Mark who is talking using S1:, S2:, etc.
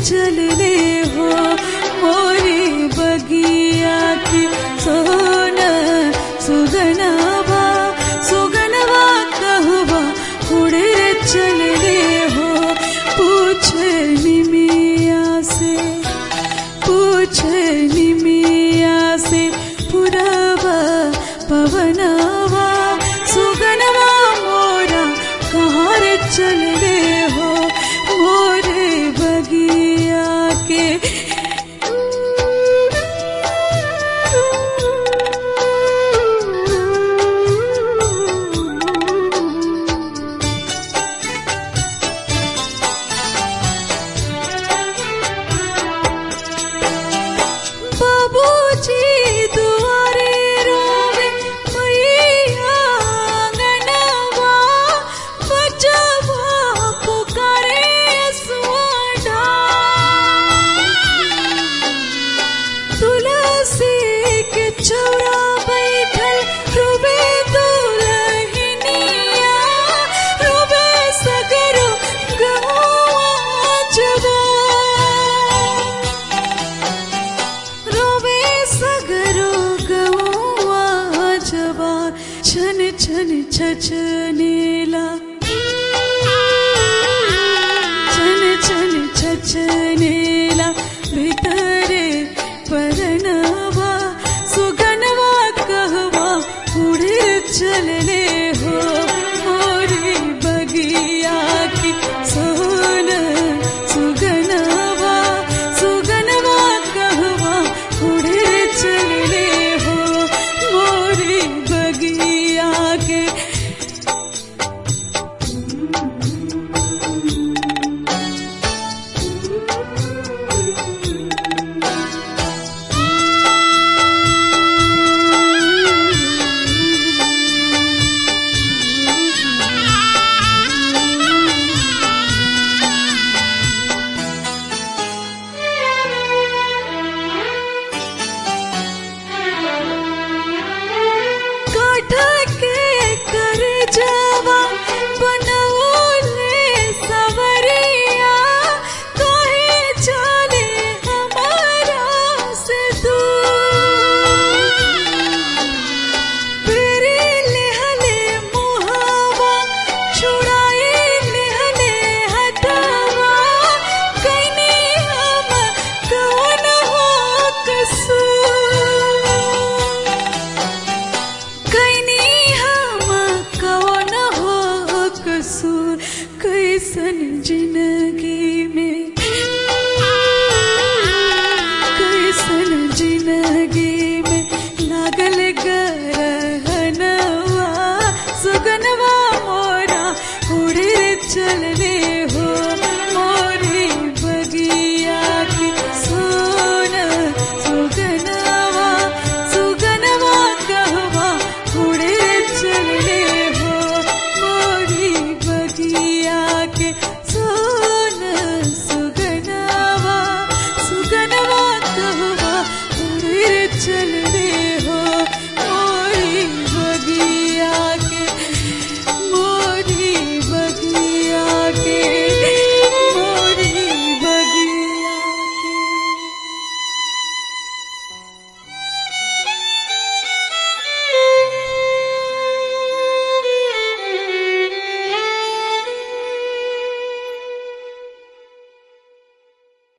S1: चलने हो मोरी बगिया की सोना सुगनवा सुगनवा कहवा उड़े चलने हो पूछ निमिया से पुरवा पवनवा सुगनवा मोरा कहाँ रे चलने हो मोरे बगिया के बाबूजी दुआरे रोवे मैया अंगनवा बजवा पुकारे सुआडा तुलसी के चौरा बैठल रोवे दुल्हनिया रोवे सगरो गवा जवा रोवे सगरो गवा जवा छन छन छछने